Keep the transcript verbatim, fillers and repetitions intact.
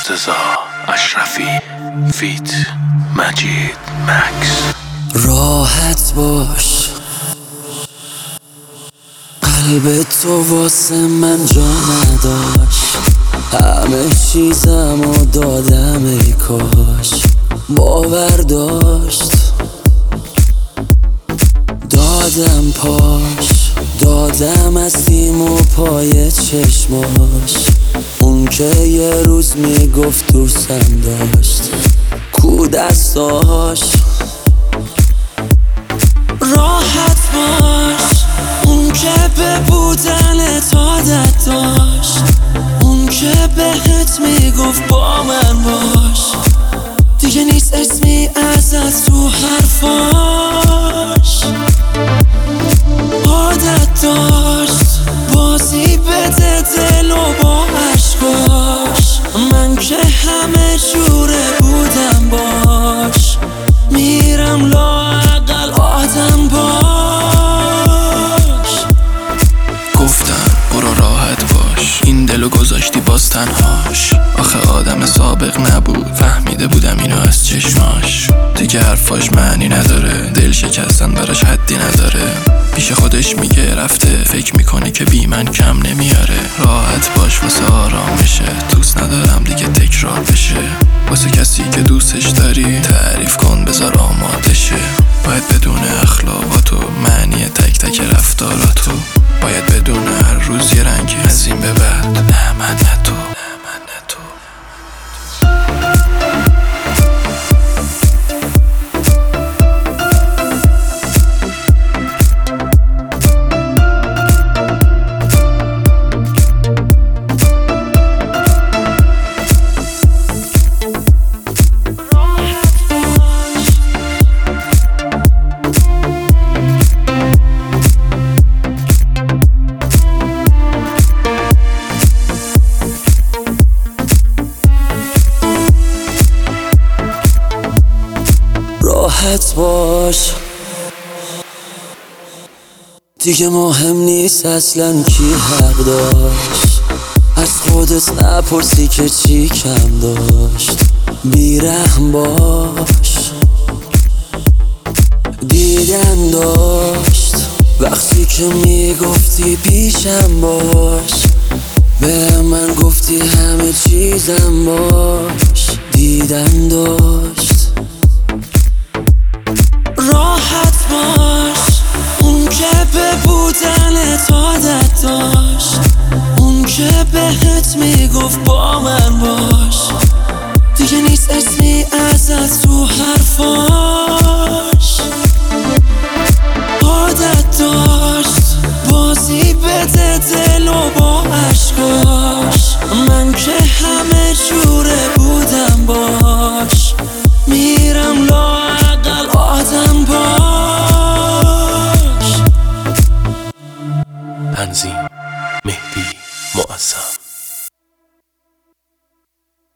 مرتضی اشرفی فیت مجید مکس. راحت باش، قلب تو واسه من جا نداشت. همه چیزمو دادم ای کاش باور داشت. دادم پاش، دادم از تیم و پای چشماش. اون که یه روز میگفت دوستم داشت، کو دستاش. راحت باش، اون که به بودن عادت داشت. اون که بهت میگفت با من باش. دیگه نیست اسمی ازت تو حرفاش. عادت داشت بازی بده دل و با عشقاش. من که همه جوره بودم باش. میرم لااقل آدم باش. گفتم برو راحت باش، این دلو گذاشتی باز تنهاش. آخه آدم سابق نبود، فهمیده بودم اینو از چشماش. دیگه حرفاش معنی نداره، دل شکستن براش حدی نداره. پیش خودش میگه رفته، فکر میکنه که بی من کم نمیاره. راحت باش واسه آرامشه، دوست ندارم دیگه تکرار بشه. واسه کسی که دوستش داری تعریف کن بذار آمادشه. باید بدون اخلاقاتو، معنی تک تک رفتاراتو. باید بدون هر روز یه رنگی از این به بعد. نه من نه تو، نه من نه تو. راحت باش، دیگه مهم نیست اصلا کی حق داشت. از خودت نپرسی که چی کم داشت. بیرحم باش، دیدن داشت وقتی که میگفتی پیشم باش. به من گفتی همه چیزم باش. دیدن داشت. راحت باش، اون که به بودن عادت داشت. اون که بهت میگفت با من باش. دیگه نیست اسمی ازت تو حرفاش.